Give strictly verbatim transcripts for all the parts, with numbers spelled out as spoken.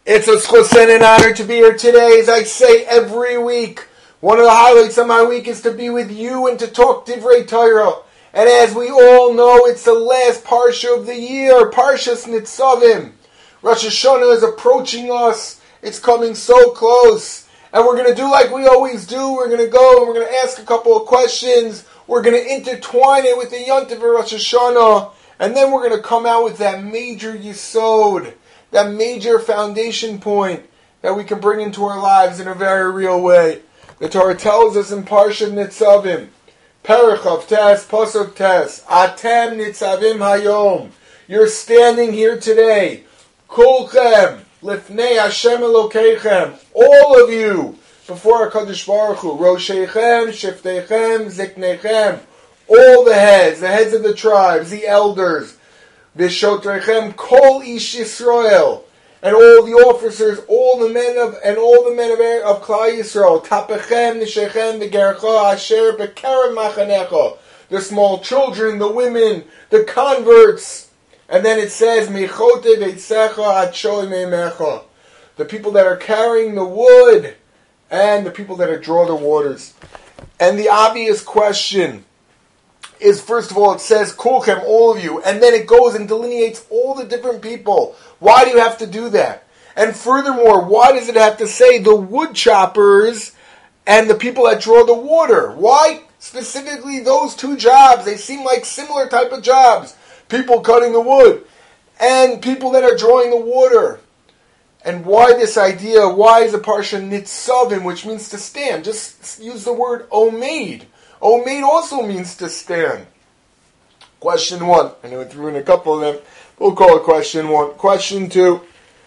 It's a schus and an honor to be here today. As I say every week, one of the highlights of my week is to be with you and to talk Divrei Torah. And as we all know, it's the last parsha of the year, Parshas Nitzavim. Rosh Hashanah is approaching us. It's coming so close. And we're going to do like we always do. We're going to go and we're going to ask a couple of questions. We're going to intertwine it with the Yontif of Rosh Hashanah. And then we're going to come out with that major yesod, that major foundation point that we can bring into our lives in a very real way. The Torah tells us in Parshat Nitzavim, Perech of Tes, Pasuk Tes, Atem Nitzavim Hayom. You're standing here today, Kulchem, Lifnei Hashem Elokeichem, all of you, before HaKadosh Baruch Hu, Rosheichem, Shiftechem, Ziknechem, all the heads, the heads of the tribes, the elders, V'shotrechem kol ish Yisrael, and all the officers, all the men of, and all the men of, of Klal Yisrael, Tapechem, Nishechem, V'gercha, Asher, B'kerem Machanecha, the small children, the women, the converts, and then it says, Michote Veitzecha Achoy Meimecha, the people that are carrying the wood, and the people that are draw the waters. And the obvious question is, first of all, it says, Kulchem, all of you, and then it goes and delineates all the different people. Why do you have to do that? And furthermore, why does it have to say the wood choppers and the people that draw the water? Why specifically those two jobs? They seem like similar type of jobs. People cutting the wood and people that are drawing the water. And why this idea? Why is the parsha Nitzavim, which means to stand? Just use the word omeid. Omeid also means to stand. Question one. I know I threw in a couple of them. We'll call it question one. Question two.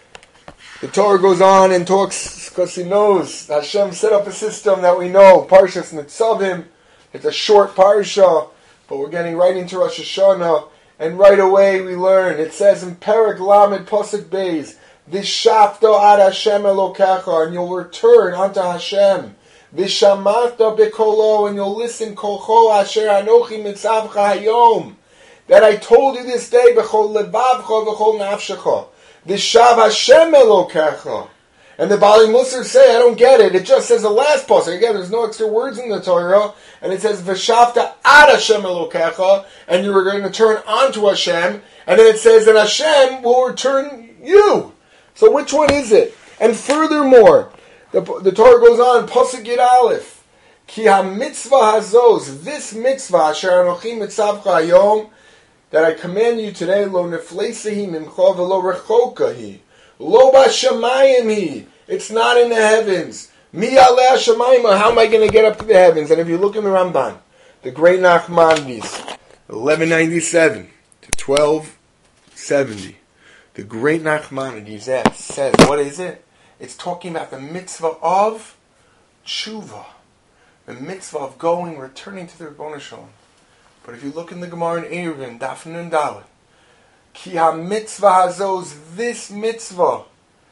The Torah goes on and talks because he knows Hashem set up a system that we know. Parshas Nitzavim. It's a short parsha, but we're getting right into Rosh Hashanah. And right away we learn. It says in Perek Lamed Pasuk Beis, V'shafto ad Hashem Elokecha, and you'll return unto Hashem. V'shamata bekolo, and you'll listen kolcho asher anochi mitzavcha hayom, that I told you this day, b'chol levavcha v'chol nafshecha, v'shav Hashem Elokecha. And the Bali Musar say, I don't get it. It just says the last pasuk. Again, there's no extra words in the Torah, and it says v'shavta ad Hashem Elokecha, and you were going to turn onto Hashem, and then it says that Hashem will return you. So which one is it? And furthermore, The, the Torah goes on, Pasuk Yud Aleph, Ki ha-mitzvah hazos, this mitzvah, asher anochi mitzavcha hayom, that I command you today, lo nefleisehi mimcha v'lo rechokahi, lo b'shamayim hi, it's not in the heavens. Mi aleh ha-shamayim, how am I going to get up to the heavens? And if you look in the Ramban, the great Nachmanides, eleven ninety-seven to twelve seventy, the great Nachmanides says, what is it? It's talking about the mitzvah of tshuva, the mitzvah of going, returning to the Rebbeinu Shalom. But if you look in the Gemara in Eruvin, Daf Nun Dalet, Ki ha-mitzvah hazos, this mitzvah,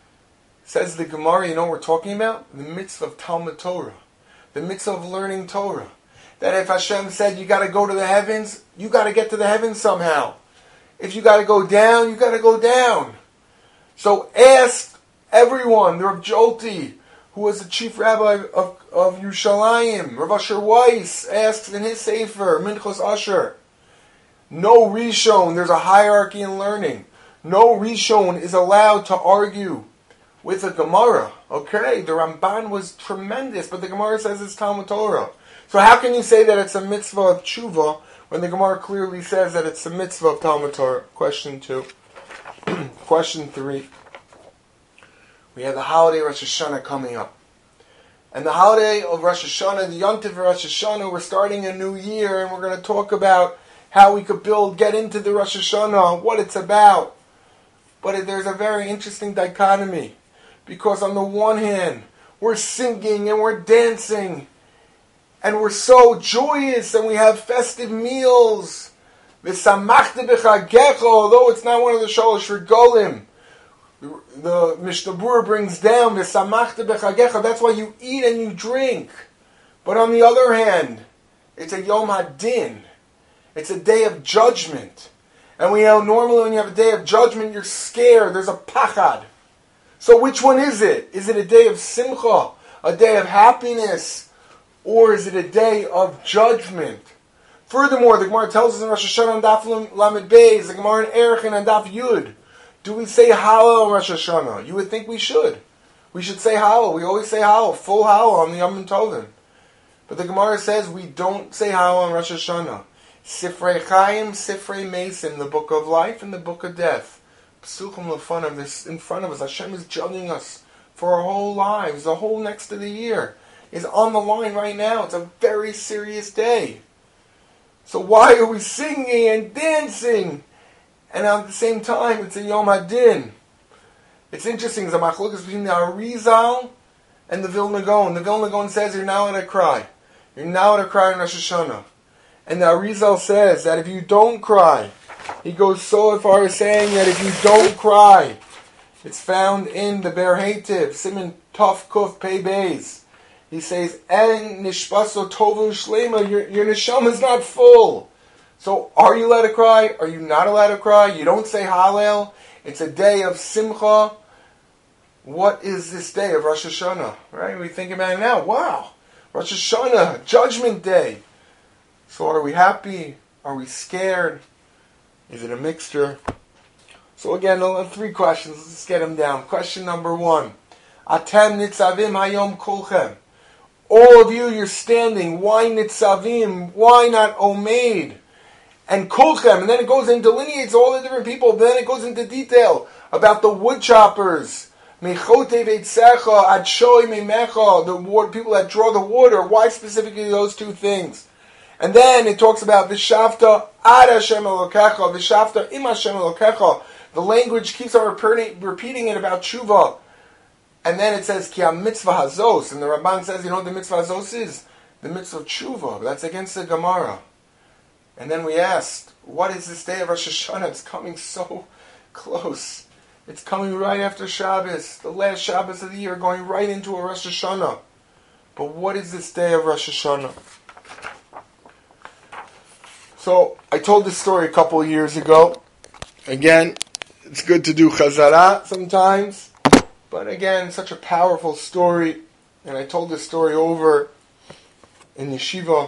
says the Gemara, you know what we're talking about? The mitzvah of Talmud Torah, the mitzvah of learning Torah. That if Hashem said you got to go to the heavens, you got to get to the heavens somehow. If you got to go down, you got to go down. So ask everyone, the Rav Jolti, who was the chief rabbi of, of Yerushalayim, Rav Asher Weiss, asks in his Sefer, Minchos Asher, no Rishon, there's a hierarchy in learning. No Rishon is allowed to argue with a Gemara. Okay, the Ramban was tremendous, but the Gemara says it's Talmud Torah. So how can you say that it's a mitzvah of tshuva when the Gemara clearly says that it's a mitzvah of Talmud Torah? Question two. Question three. We have the holiday of Rosh Hashanah coming up. And the holiday of Rosh Hashanah, the Yontif of Rosh Hashanah, we're starting a new year, and we're going to talk about how we could build, get into the Rosh Hashanah, what it's about. But there's a very interesting dichotomy. Because on the one hand, we're singing and we're dancing, and we're so joyous, and we have festive meals. V'samachta b'chagecha, although it's not one of the Shalosh Regolim. The Mishnah Berurah brings down the samachta bechagecha. That's why you eat and you drink. But on the other hand, it's a Yom Hadin. It's a day of judgment. And we know normally when you have a day of judgment, you're scared. There's a pachad. So which one is it? Is it a day of simcha, a day of happiness, or is it a day of judgment? Furthermore, the Gemara tells us in Rosh Hashanah on Daf Lamed Beis, the Gemara in Erechin on Daf Yud, do we say Hallel on Rosh Hashanah? You would think we should. We should say Hallel. We always say Hallel, full Hallel on the Yom Tovim. But the Gemara says we don't say Hallel on Rosh Hashanah. Sifrei Chaim, Sifrei Mesim, the book of life and the book of death. Psuchim Lefanim, this in front of us. Hashem is judging us for our whole lives. The whole next of the year is on the line right now. It's a very serious day. So why are we singing and dancing? And at the same time, it's a Yom HaDin. It's interesting, there's a machlokas between the Arizal and the Vilna Gaon. The Vilna Gaon says you're not allowed to cry. You're not allowed to cry in Rosh Hashanah. And the Arizal says that if you don't cry, he goes so far as saying that if you don't cry, it's found in the Ber Hetiv, Siman Tov Kuf Pei Beis. He says, "En nishpaso tovu shlema." Your your neshama is not full. So, are you allowed to cry? Are you not allowed to cry? You don't say Hallel. It's a day of simcha. What is this day of Rosh Hashanah? Right? We think about it now. Wow, Rosh Hashanah, Judgment Day. So, are we happy? Are we scared? Is it a mixture? So again, three questions. Let's get them down. Question number one: Atem nitzavim hayom kulchem. All of you, you're standing. Why nitzavim? Why not omeid? And kulchem. And then it goes and delineates all the different people. Then it goes into detail about the wood choppers. Mechote veitzecha adshoi memecha. The wood, people that draw the water. Why specifically those two things? And then it talks about v'shavta ad Hashem Elokecha, v'shavta im Hashem Elokecha. The language keeps on repeating, repeating it about tshuva. And then it says, Ki ha-mitzvah hazos. And the Ramban says, you know what the mitzvah hazos is? The mitzvah of tshuva. That's against the Gemara. And then we asked, what is this day of Rosh Hashanah? It's coming so close. It's coming right after Shabbos. The last Shabbos of the year, going right into a Rosh Hashanah. But what is this day of Rosh Hashanah? So, I told this story a couple of years ago. Again, it's good to do chazara sometimes. But again, such a powerful story. And I told this story over in yeshiva.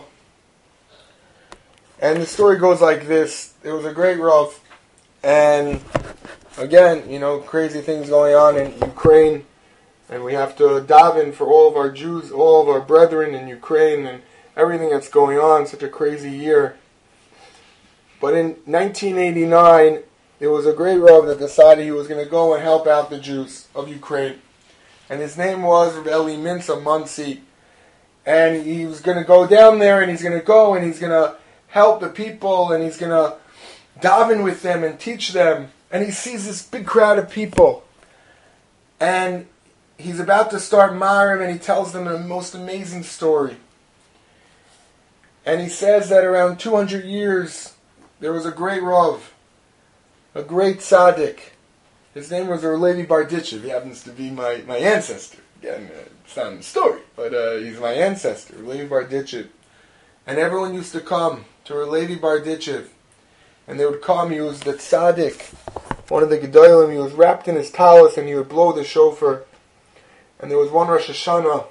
And the story goes like this. There was a great Rav. And again, you know, crazy things going on in Ukraine. And we have to daven for all of our Jews, all of our brethren in Ukraine. And everything that's going on. Such a crazy year. But in nineteen eighty-nine, there was a great Rav that decided he was going to go and help out the Jews of Ukraine. And his name was Rav Eli Minsa Muncie. And he was going to go down there and he's going to go and he's going to help the people and he's going to daven with them and teach them. And he sees this big crowd of people. And he's about to start Maariv and he tells them the most amazing story. And he says that around two hundred years, there was a great Rav, a great tzaddik. His name was Rav Levi Barditchev. He happens to be my, my ancestor. Again, uh, it's not in the story, but uh, he's my ancestor, Rav Levi Barditchev. And everyone used to come to Rav Levi Barditchev. And they would come, he was the tzaddik, one of the Gedolim. He was wrapped in his talis and he would blow the shofar. And there was one Rosh Hashanah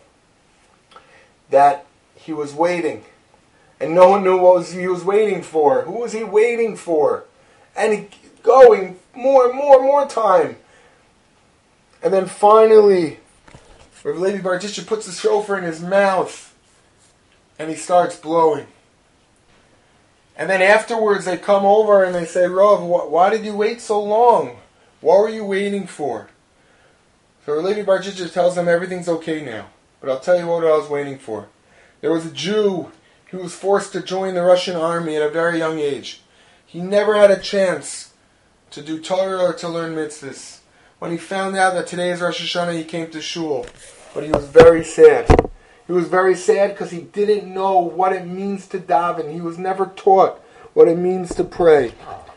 that he was waiting. And no one knew what was he was waiting for. Who was he waiting for? And he going more and more and more time. And then finally, Rav Levi Barditchev puts the shofar in his mouth. And he starts blowing. And then afterwards they come over and they say, Rav, why did you wait so long? What were you waiting for? So Rav Levi Barditchev tells them everything's okay now. But I'll tell you what I was waiting for. There was a Jew. He was forced to join the Russian army at a very young age. He never had a chance to do Torah or to learn mitzvahs. When he found out that today is Rosh Hashanah, he came to shul. But he was very sad. He was very sad because he didn't know what it means to daven. He was never taught what it means to pray.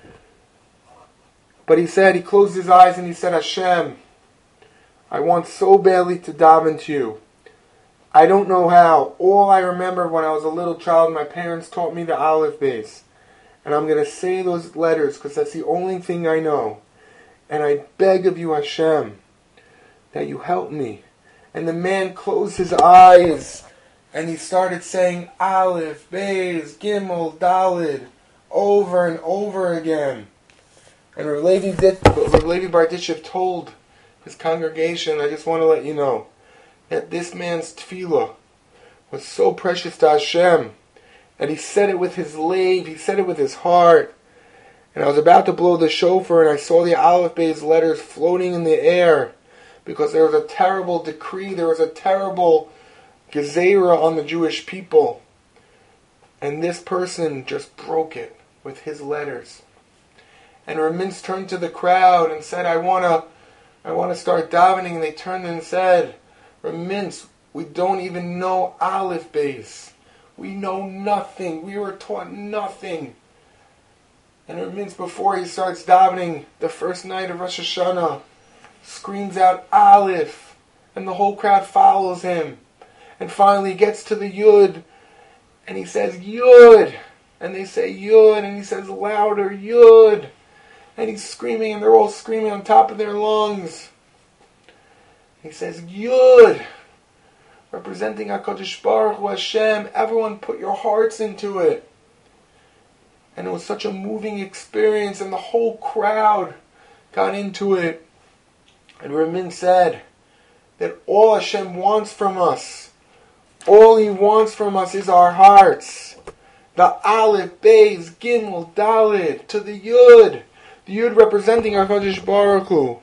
But he said, he closed his eyes and he said, Hashem, I want so badly to daven to you. I don't know how. All I remember when I was a little child, my parents taught me the Aleph Beis. And I'm going to say those letters because that's the only thing I know. And I beg of you, Hashem, that you help me. And the man closed his eyes and he started saying Aleph, Beis, Gimel, Dalid over and over again. And Rav Levi, Rav Levi Barditchev told his congregation, I just want to let you know, that this man's tefillah was so precious to Hashem, and he said it with his lave, he said it with his heart. And I was about to blow the shofar, and I saw the Aleph Beis letters floating in the air, because there was a terrible decree, there was a terrible gezerah on the Jewish people. And this person just broke it with his letters. And Rav Mintz turned to the crowd and said, I want to I want to start davening. And they turned and said, Rav Mintz, we don't even know Aleph Beis. We know nothing. We were taught nothing. And Rav Mintz, before he starts davening, the first night of Rosh Hashanah, screams out Aleph, and the whole crowd follows him. And finally he gets to the Yud, and he says Yud, and they say Yud, and he says louder Yud, and he's screaming, and they're all screaming on top of their lungs. He says Yud, representing HaKadosh Baruch Hu Hashem. Everyone put your hearts into it. And it was such a moving experience, and the whole crowd got into it. And Rav Mintz said that all Hashem wants from us, all He wants from us is our hearts. The Aleph, Beis, Gimel, Dalid, to the Yud. The Yud representing our HaKadosh Baruch Hu.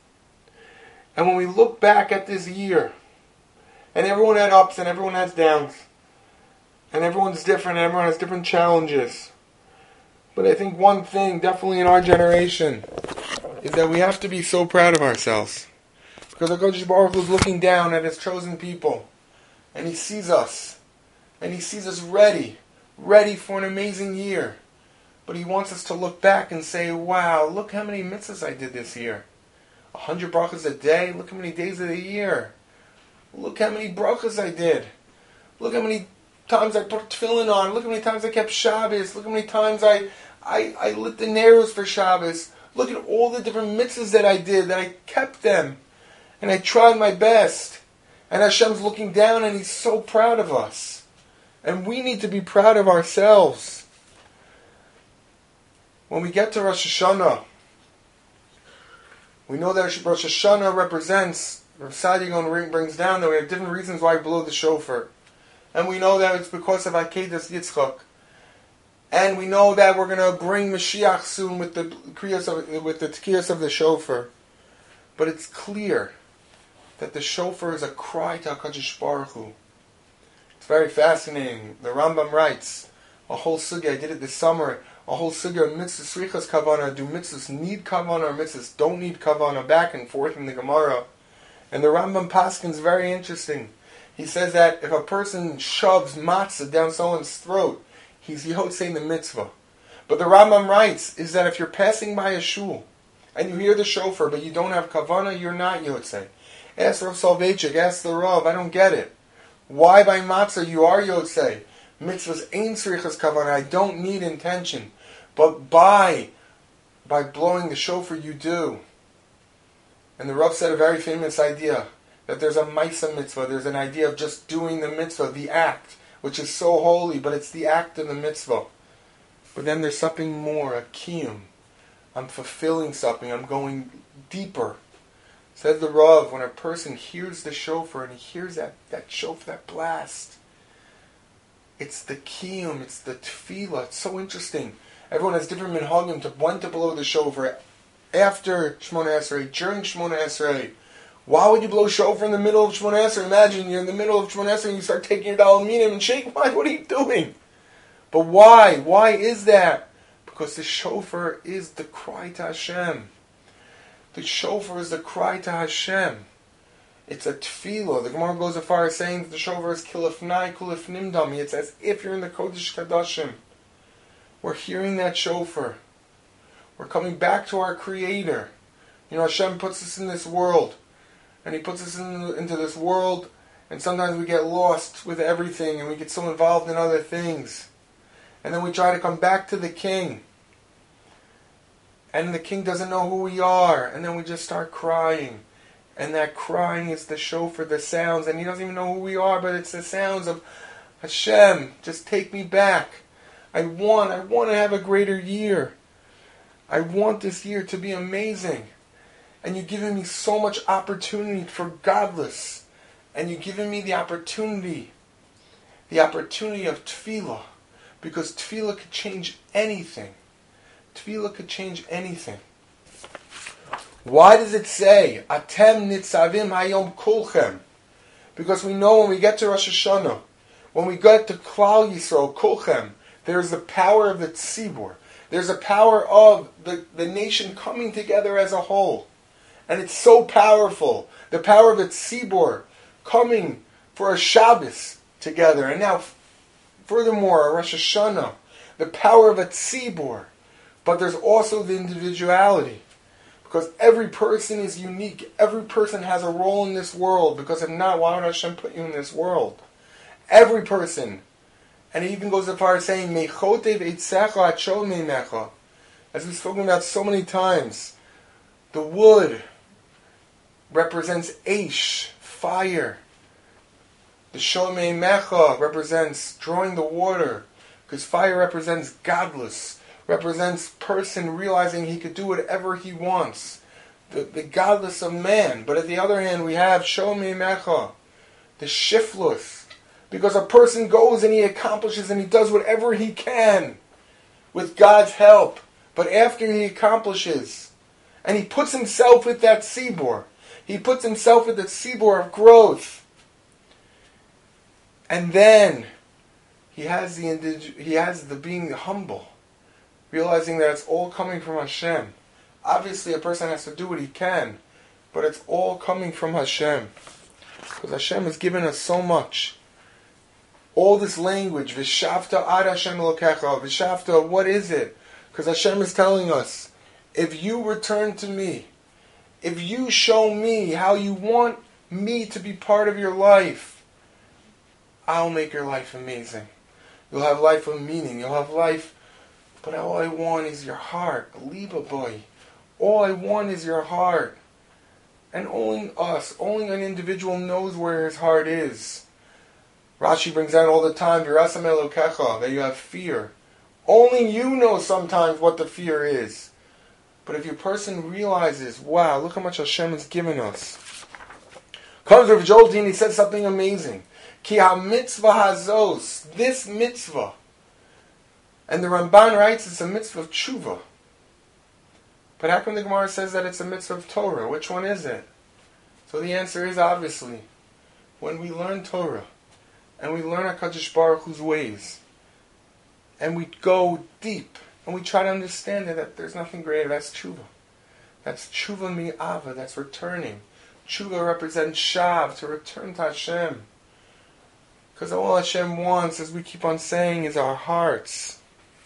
And when we look back at this year, and everyone had ups and everyone has downs, and everyone's different and everyone has different challenges. But I think one thing, definitely in our generation, is that we have to be so proud of ourselves. Because HaKadosh Baruch Hu is looking down at His chosen people. And He sees us. And He sees us ready. Ready for an amazing year. But He wants us to look back and say, wow, look how many mitzvahs I did this year. A hundred brachas a day. Look how many days of the year. Look how many brachas I did. Look how many times I put tefillin on. Look how many times I kept Shabbos. Look how many times I, I, I lit the neros for Shabbos. Look at all the different mitzvahs that I did, that I kept them. And I tried my best. And Hashem's looking down and He's so proud of us. And we need to be proud of ourselves. When we get to Rosh Hashanah, we know that Rosh Hashanah represents, Rav Saadia Gaon brings down that we have different reasons why we blow the shofar. And we know that it's because of Akedas Yitzchak. And we know that we're going to bring Mashiach soon with the kriyas of, with the tkiyas of the shofar. But it's clear that the shofar is a cry to HaKadosh Baruch Hu. It's very fascinating. The Rambam writes a whole sugya. I did it this summer. A whole sugya of mitzvahs srichas kavana. Do mitzvahs need kavana or mitzvahs don't need kavana? Back and forth in the Gemara. And the Rambam Paskin is very interesting. He says that if a person shoves matzah down someone's throat, he's yotzei the mitzvah. But the Rambam writes is that if you're passing by a shul and you hear the shofar but you don't have kavana, you're not yotzei. Ask Rav Soloveitchik, ask the Rav, I don't get it. Why by matzah you are yotzei? Mitzvahs ain't srichas kavana, I don't need intention. But by, by blowing the shofar you do. And the Rav said a very famous idea, that there's a Maisa mitzvah, there's an idea of just doing the mitzvah, the act, which is so holy, but it's the act of the mitzvah. But then there's something more, a kiyum. I'm fulfilling something, I'm going deeper. Says the Rav, when a person hears the shofar and he hears that, that shofar, that blast, it's the kiyum, it's the tefillah, it's so interesting. Everyone has different minhagim to when to blow the shofar, after Shemona Esrei, during Shemona Esrei. Why would you blow shofar in the middle of Shemona Esrei? Imagine you're in the middle of Shemona Esrei and you start taking your Dal Minim and shake. Why? What are you doing? But why? Why is that? Because the shofar is the cry to Hashem. The shofar is the cry to Hashem. It's a tefillah. The Gemara goes as far as saying that the shofar is kilifnai kulif nimdami. It's as if you're in the Kodesh Kadashim. We're hearing that shofar. We're coming back to our Creator. You know, Hashem puts us in this world. And He puts us in, into this world, and sometimes we get lost with everything, and we get so involved in other things. And then we try to come back to the King. And the King doesn't know who we are, and then we just start crying. And that crying is the shofar, the sounds, and he doesn't even know who we are, but it's the sounds of Hashem, just take me back. I want, I want to have a greater year. I want this year to be amazing. And you've given me so much opportunity for godless. And you've given me the opportunity, the opportunity of tefillah. Because tefillah could change anything. Tefillah could change anything. Why does it say, Atem nitzavim hayom kulchem? Because we know when we get to Rosh Hashanah, when we get to Klal Yisrael, kulchem, there's the power of the tzibur. There's a power of the, the nation coming together as a whole. And it's so powerful. The power of the tzibur coming for a Shabbos together. And now, furthermore, a Rosh Hashanah. The power of a tzibur. But there's also the individuality. Because every person is unique. Every person has a role in this world. Because if not, why would Hashem put you in this world? Every person. And it even goes as far as saying, Mechotev eitzecha atshol meimecha. As we've spoken about so many times, the wood represents Aish, fire. The shol meimecha represents drawing the water. Because fire represents godless. Represents person realizing he could do whatever he wants. The, the godless of man. But at the other hand, we have shol meimecha, the shiftless. Because a person goes and he accomplishes and he does whatever he can with God's help. But after he accomplishes, and he puts himself with that tzibur, he puts himself with the tzibur of growth. And then he has the indig- he has the being humble, realizing that it's all coming from Hashem. Obviously, a person has to do what he can, but it's all coming from Hashem. Because Hashem has given us so much. All this language, V'shavta ad Hashem Elokecha, V'shavta, what is it? Because Hashem is telling us, if you return to me, if you show me how you want me to be part of your life, I'll make your life amazing. You'll have life of meaning. You'll have life, but all I want is your heart. Liba boy. All I want is your heart. And only us, only an individual knows where his heart is. Rashi brings out all the time, Virasam Elokecha, that you have fear. Only you know sometimes what the fear is. But if your person realizes, wow, look how much Hashem has given us. Comes Rav Joel Dean, he said something amazing. Ki ha-mitzvah hazos, this mitzvah. And the Ramban writes it's a mitzvah of tshuva. But how come the Gemara says that it's a mitzvah of Torah? Which one is it? So the answer is obviously, when we learn Torah, and we learn HaKadosh Baruch Hu's ways, and we go deep, and we try to understand it, that there's nothing greater. That's tshuva. That's tshuva mi'ava. That's returning. Tshuva represents shav, to return to Hashem. Because all Hashem wants, as we keep on saying, is our hearts.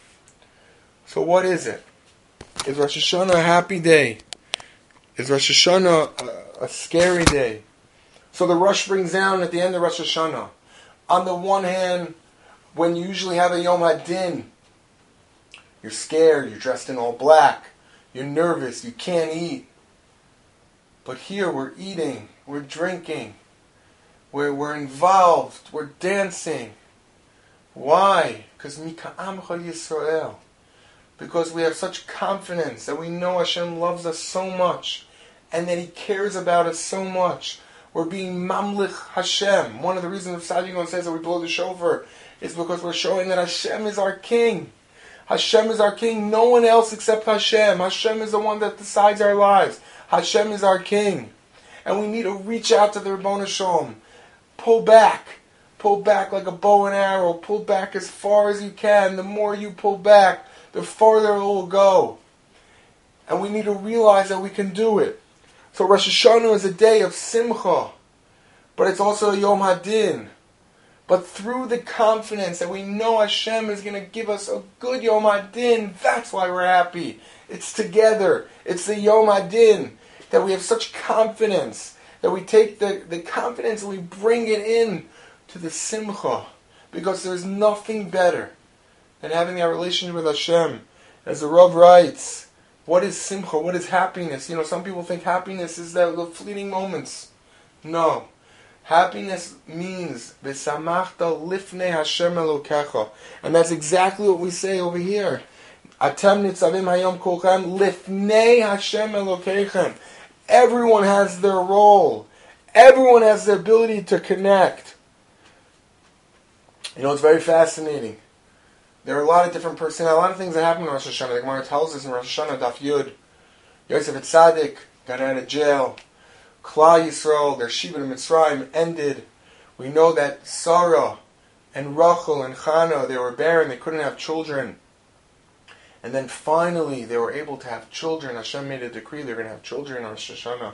So what is it? Is Rosh Hashanah a happy day? Is Rosh Hashanah a, a scary day? So the Rosh brings down at the end of Rosh Hashanah. On the one hand, when you usually have a Yom HaDin, you're scared, you're dressed in all black, you're nervous, you can't eat. But here we're eating, we're drinking, we're, we're involved, we're dancing. Why? Because Mika'amcha Yisrael. Because we have such confidence that we know Hashem loves us so much and that He cares about us so much. We're being mamlich Hashem. One of the reasons Sadiq says that we blow the shofar is because we're showing that Hashem is our king. Hashem is our king. No one else except Hashem. Hashem is the one that decides our lives. Hashem is our king. And we need to reach out to the Ribono Shel Olam. Pull back. Pull back like a bow and arrow. Pull back as far as you can. The more you pull back, the farther it will go. And we need to realize that we can do it. So Rosh Hashanah is a day of simcha, but it's also a Yom HaDin. But through the confidence that we know Hashem is going to give us a good Yom HaDin, that's why we're happy. It's together. It's the Yom HaDin. That we have such confidence. That we take the, the confidence and we bring it in to the simcha. Because there's nothing better than having that relationship with Hashem. As the Rav writes, What is simcha? What is happiness? You know, some people think happiness is the, the fleeting moments. No. Happiness means v'samachta lifnei Hashem Elokecha. And that's exactly what we say over here. Atem nitzavim hayom kulchem lifnei Hashem Elokechem. Everyone has their role. Everyone has the ability to connect. You know, it's very fascinating. There are a lot of different personalities, a lot of things that happen in Rosh Hashanah. The Gemara tells us in Rosh Hashanah, Daf Yud, Yosef Tzaddik got out of jail. Klal Yisrael, their Shiva in Mitzrayim ended. We know that Sarah and Rachel and Chana, they were barren, they couldn't have children. And then finally they were able to have children. Hashem made a decree they're going to have children on Rosh Hashanah.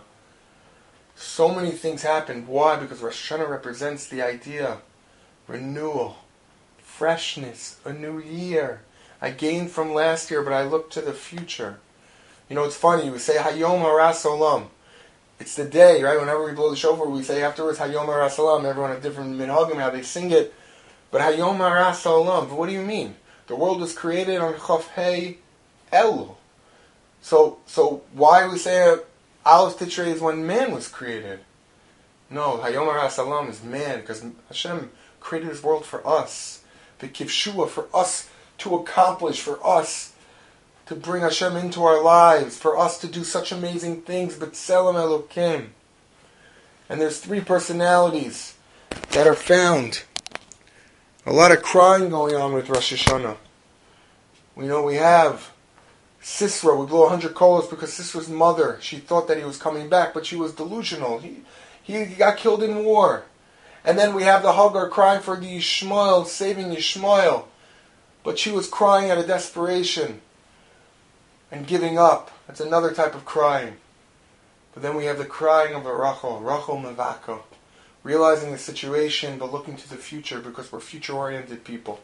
So many things happened. Why? Because Rosh Hashanah represents the idea, renewal, freshness, a new year. I gained from last year, but I look to the future. You know, it's funny, we say Hayom Haras Olam. It's the day, right? Whenever we blow the shofar, we say afterwards Hayom Haras Olam. Everyone has different minhagim, how they sing it. But Hayom Haras Olam, but what do you mean? The world was created on Chof Hei Elul. So, so why we say Aleph Tishrei is when man was created? No, Hayom Haras Olam is man, because Hashem created this world for us. The Kivshua, for us to accomplish, for us to bring Hashem into our lives, for us to do such amazing things, but B'Tselem Elokim. And there's three personalities that are found. A lot of crying going on with Rosh Hashanah. We know we have Sisera. We blew one hundred kolos because Sisera's mother, she thought that he was coming back, but she was delusional. He, he got killed in war. And then we have the Hagar crying for the Yishmael, saving Yishmael. But she was crying out of desperation and giving up. That's another type of crying. But then we have the crying of a Rachel, Rachel Mevako, realizing the situation but looking to the future because we're future-oriented people.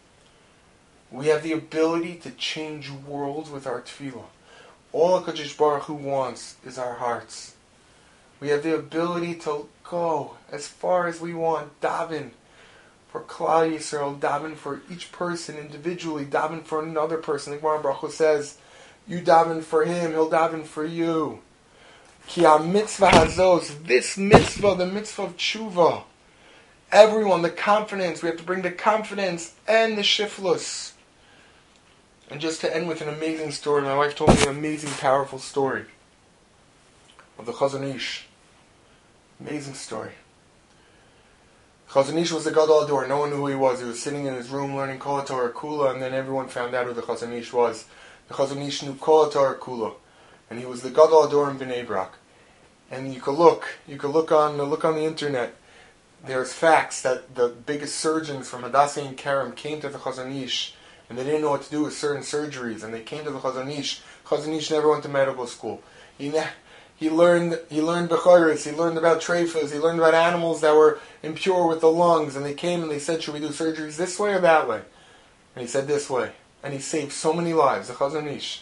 We have the ability to change worlds with our tefillah. All HaKadosh Baruch Hu wants is our hearts. We have the ability to go as far as we want, daven for Klal Yisrael, daven for each person individually, daven for another person. Like Gemara Baruch Hu says, you daven for him, he'll daven for you. Ki ha-mitzvah hazos, this mitzvah, the mitzvah of tshuva. Everyone, the confidence, we have to bring the confidence and the shiflus. And just to end with an amazing story, my wife told me an amazing, powerful story of the Chazon Ish. Amazing story. Chazon Ish was the Gadol Ador. No one knew who he was. He was sitting in his room learning Kol HaTorah Kula, and then everyone found out who the Chazon Ish was. The Chazon Ish knew Kol HaTorah Kula, and he was the Gadol Ador in Bnei Brak. And you could look, you could look on, look on the internet. There's facts that the biggest surgeons from Hadassah and Kerem came to the Chazon Ish, and they didn't know what to do with certain surgeries, and they came to the Chazon Ish. Chazon Ish never went to medical school. He ne- He learned he learned Bechoros, he learned about treifas, he learned about animals that were impure with the lungs, and they came and they said, should we do surgeries this way or that way? And he said this way. And he saved so many lives, the Chazon Ish.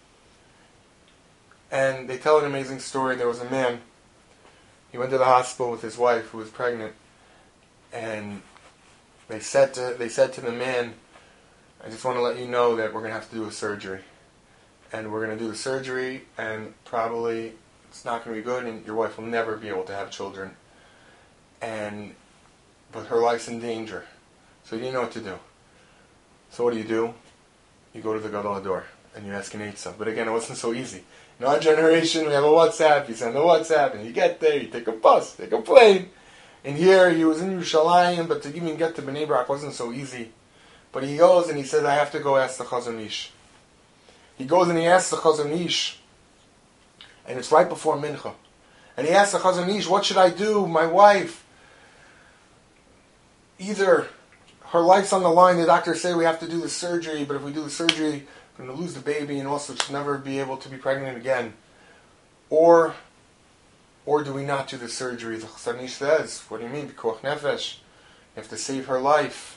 And they tell an amazing story. There was a man, he went to the hospital with his wife who was pregnant, and they said to they said to the man, I just want to let you know that we're going to have to do a surgery. And we're going to do the surgery, and probably it's not going to be good, and your wife will never be able to have children. And but her life's in danger. So he didn't know what to do. So what do you do? You go to the Gadol Ador, and you ask an Eitzah. But again, it wasn't so easy. In our generation, we have a WhatsApp. You send a WhatsApp, and you get there, you take a bus, take a plane. And here, he was in Yerushalayim, but to even get to Bnei Brak wasn't so easy. But he goes, and he says, I have to go ask the Chazon Ish. He goes and he asks the Chazon Ish, and it's right before Mincha. And he asks the Chazon Ish, what should I do? My wife, either her life's on the line, the doctors say we have to do the surgery, but if we do the surgery, we're going to lose the baby, and also she'll never be able to be pregnant again. Or, or do we not do the surgery? The Chazon Ish says, what do you mean? Pikuach nefesh. You have to save her life.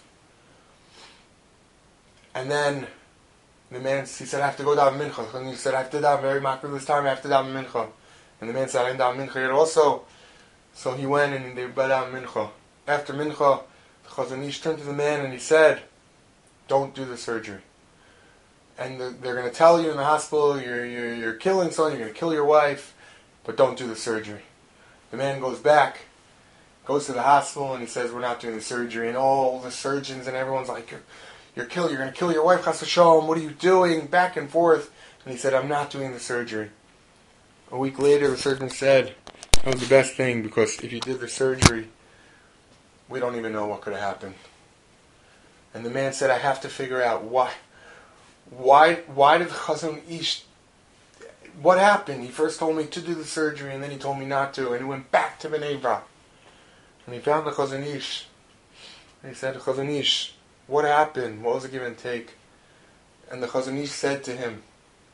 And then the man, he said, I have to go down Mincha. And he said, I have to down very macro this time, I have to down Mincha. And the man said, I didn't down Mincha yet also. So he went and they bed down Mincha. After Mincha, the Chazon Ish turned to the man and he said, don't do the surgery. and the, they're going to tell you in the hospital you're, you're, you're killing someone, you're going to kill your wife, but don't do the surgery. The man goes back, goes to the hospital, and he says, we're not doing the surgery. And all the surgeons and everyone's like, you're, you're, kill, you're going to kill your wife, Chas v'shalom, what are you doing? Back and forth. And he said, I'm not doing the surgery. A week later, the surgeon said, that was the best thing, because if you did the surgery, we don't even know what could have happened. And the man said, I have to figure out why. Why Why did the Chazon Ish, what happened? He first told me to do the surgery, and then he told me not to, and he went back to Bnei Brak. And he found the Chazon Ish. And he said, Chazon Ish, what happened? What was the give and take? And the Chazon Ish said to him,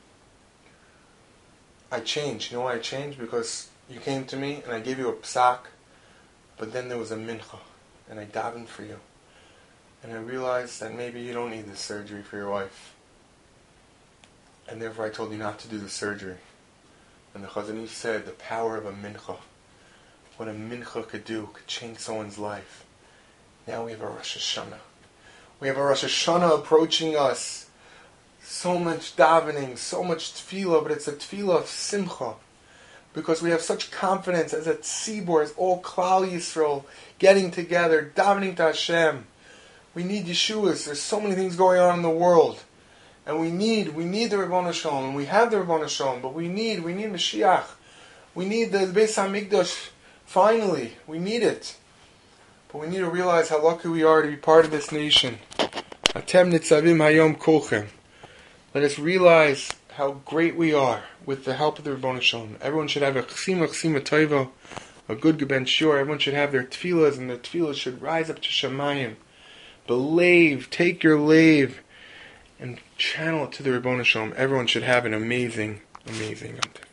I changed. You know why I changed? Because you came to me, and I gave you a psak, but then there was a mincha, and I davened for you. And I realized that maybe you don't need this surgery for your wife. And therefore I told you not to do the surgery. And the Chazon Ish said, the power of a mincha, what a mincha could do, could change someone's life. Now we have a Rosh Hashanah. We have a Rosh Hashanah approaching us. So much davening, so much tefillah, but it's a tefillah of simcha. Because we have such confidence as a tzibur, as all Klal Yisrael, getting together, davening to Hashem. We need Yeshuas. There's so many things going on in the world. And we need, we need the Ribbono Shel Olam, and we have the Ribbono Shel Olam, but we need, we need Mashiach. We need the Beis HaMikdash, finally. We need it. But we need to realize how lucky we are to be part of this nation. Atem nitzavim hayom kulchem. Let us realize how great we are with the help of the Ribbono Shel Olam. Everyone should have a chesima, chesima toiva, a good geben shur. Everyone should have their tefillahs, and their tefillahs should rise up to Shemayim. Believe, take your lave, and channel it to the Ribbono Shel Olam. Everyone should have an amazing, amazing Yom Tov.